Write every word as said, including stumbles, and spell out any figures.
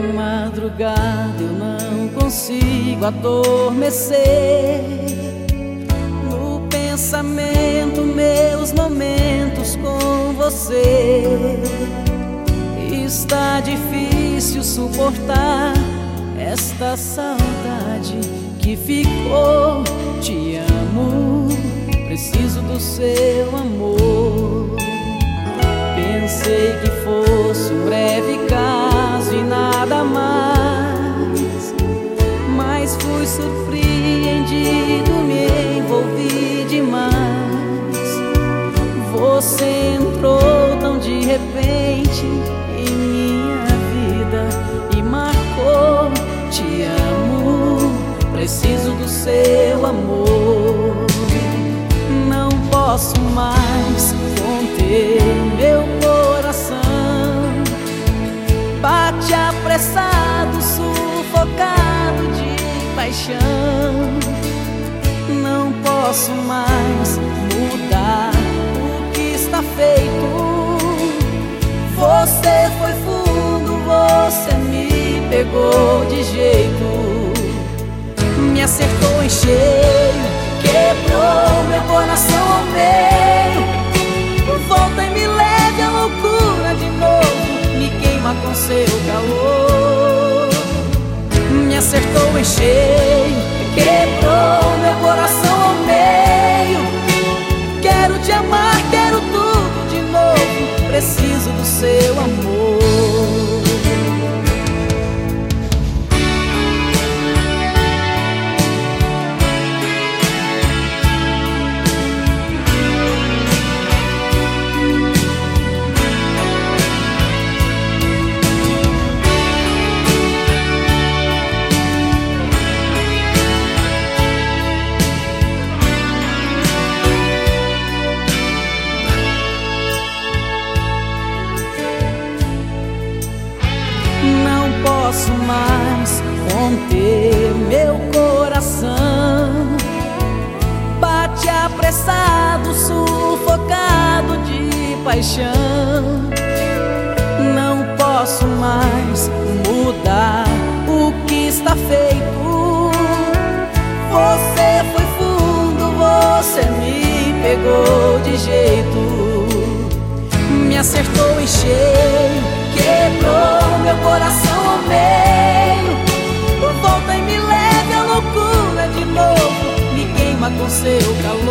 madrugada eu não consigo adormecer. No pensamento, meus momentos com você. Está difícil suportar esta saudade que ficou. Te amo, preciso do seu amor. Pensei que fosse um breve caso e nada mais, mas fui surpreendido, me envolvi demais. Você entrou tão de repente em minha vida e marcou. Te amo, preciso do seu amor. Não posso mais conter meu coração. Bate apressado, sufocado de paixão. Não posso mais mudar o que está feito. Você foi fundo, você me pegou de jeito. Me acertou em cheio, quebrou meu coração ao meio. Volta e me leve à loucura de novo, me queima com seu calor. Me acertou em cheio, quebrou meu coração ao meio. Quero te amar, quero tudo de novo, preciso do seu amor. Não posso mais conter meu coração. Bate apressado, sufocado de paixão. Não posso mais mudar o que está feito. Você foi fundo, você me pegou de jeito. Me acertou em cheio, quebrou meu coração ao meio. Volta e me leve à loucura de novo, me queima com seu calor.